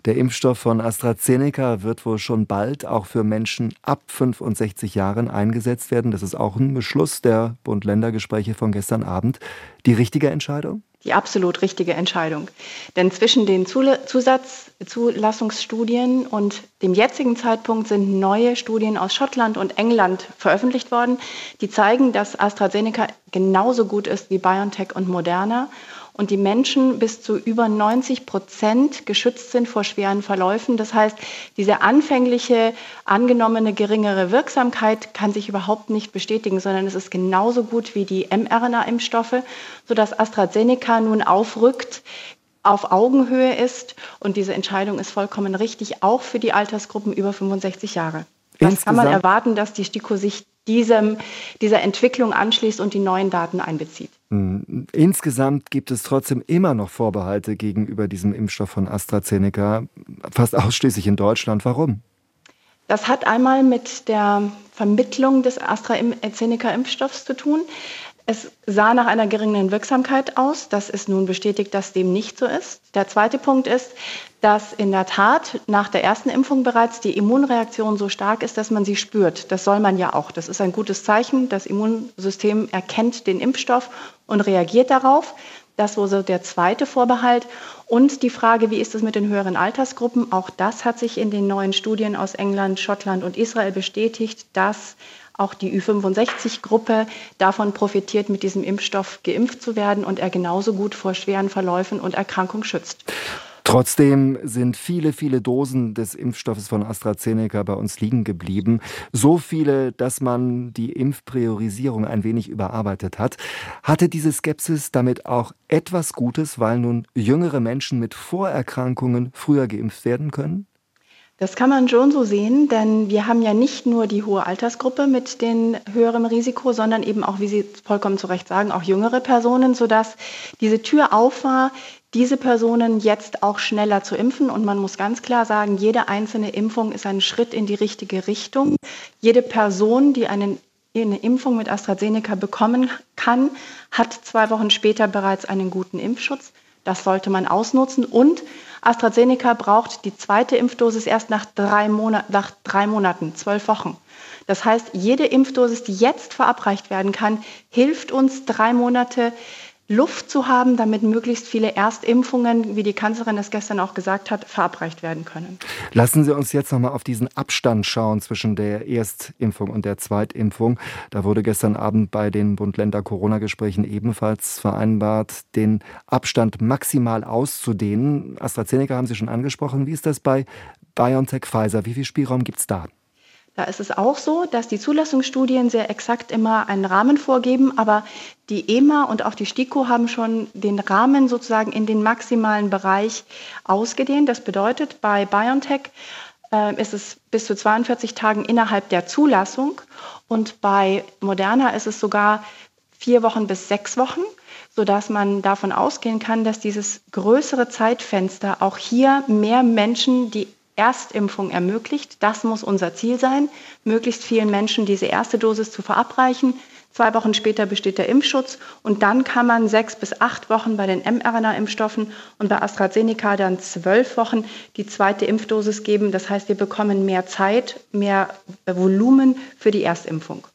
Der Impfstoff von AstraZeneca wird wohl schon bald auch für Menschen ab 65 Jahren eingesetzt werden. Das ist auch ein Beschluss der Bund-Länder-Gespräche von gestern Abend. Die richtige Entscheidung? Die absolut richtige Entscheidung. Denn zwischen den Zulassungsstudien und dem jetzigen Zeitpunkt sind neue Studien aus Schottland und England veröffentlicht worden, die zeigen, dass AstraZeneca genauso gut ist wie BioNTech und Moderna und die Menschen bis zu über 90% geschützt sind vor schweren Verläufen. Das heißt, diese anfängliche angenommene geringere Wirksamkeit kann sich überhaupt nicht bestätigen, sondern es ist genauso gut wie die mRNA-Impfstoffe, sodass AstraZeneca nun aufrückt, auf Augenhöhe ist und diese Entscheidung ist vollkommen richtig, auch für die Altersgruppen über 65 Jahre. Das kann man erwarten, dass die STIKO sich dieser Entwicklung anschließt und die neuen Daten einbezieht. Insgesamt gibt es trotzdem immer noch Vorbehalte gegenüber diesem Impfstoff von AstraZeneca, fast ausschließlich in Deutschland. Warum? Das hat einmal mit der Vermittlung des AstraZeneca-Impfstoffs zu tun. Es sah nach einer geringen Wirksamkeit aus. Das ist nun bestätigt, dass dem nicht so ist. Der zweite Punkt ist, dass in der Tat nach der ersten Impfung bereits die Immunreaktion so stark ist, dass man sie spürt. Das soll man ja auch. Das ist ein gutes Zeichen. Das Immunsystem erkennt den Impfstoff und reagiert darauf. Das war so der zweite Vorbehalt. Und die Frage, wie ist es mit den höheren Altersgruppen? Auch das hat sich in den neuen Studien aus England, Schottland und Israel bestätigt, dass auch die Ü65-Gruppe davon profitiert, mit diesem Impfstoff geimpft zu werden und er genauso gut vor schweren Verläufen und Erkrankungen schützt. Trotzdem sind viele, viele Dosen des Impfstoffes von AstraZeneca bei uns liegen geblieben. So viele, dass man die Impfpriorisierung ein wenig überarbeitet hat. Hatte diese Skepsis damit auch etwas Gutes, weil nun jüngere Menschen mit Vorerkrankungen früher geimpft werden können? Das kann man schon so sehen, denn wir haben ja nicht nur die hohe Altersgruppe mit den höherem Risiko, sondern eben auch, wie Sie vollkommen zu Recht sagen, auch jüngere Personen, sodass diese Tür auf war, diese Personen jetzt auch schneller zu impfen. Und man muss ganz klar sagen, jede einzelne Impfung ist ein Schritt in die richtige Richtung. Jede Person, die eine Impfung mit AstraZeneca bekommen kann, hat 2 Wochen später bereits einen guten Impfschutz. Das sollte man ausnutzen. Und AstraZeneca braucht die zweite Impfdosis erst nach 3 Monaten, 12 Wochen. Das heißt, jede Impfdosis, die jetzt verabreicht werden kann, hilft uns, 3 Monate Luft zu haben, damit möglichst viele Erstimpfungen, wie die Kanzlerin es gestern auch gesagt hat, verabreicht werden können. Lassen Sie uns jetzt noch mal auf diesen Abstand schauen zwischen der Erstimpfung und der Zweitimpfung. Da wurde gestern Abend bei den Bund-Länder-Corona-Gesprächen ebenfalls vereinbart, den Abstand maximal auszudehnen. AstraZeneca haben Sie schon angesprochen. Wie ist das bei BioNTech, Pfizer? Wie viel Spielraum gibt es da? Da ist es auch so, dass die Zulassungsstudien sehr exakt immer einen Rahmen vorgeben, aber die EMA und auch die STIKO haben schon den Rahmen sozusagen in den maximalen Bereich ausgedehnt. Das bedeutet, bei BioNTech ist es bis zu 42 Tagen innerhalb der Zulassung und bei Moderna ist es sogar 4 Wochen bis 6 Wochen, sodass man davon ausgehen kann, dass dieses größere Zeitfenster auch hier mehr Menschen die Erstimpfung ermöglicht. Das muss unser Ziel sein, möglichst vielen Menschen diese erste Dosis zu verabreichen. 2 Wochen später besteht der Impfschutz und dann kann man 6 bis 8 Wochen bei den mRNA-Impfstoffen und bei AstraZeneca dann 12 Wochen die zweite Impfdosis geben. Das heißt, wir bekommen mehr Zeit, mehr Volumen für die Erstimpfung.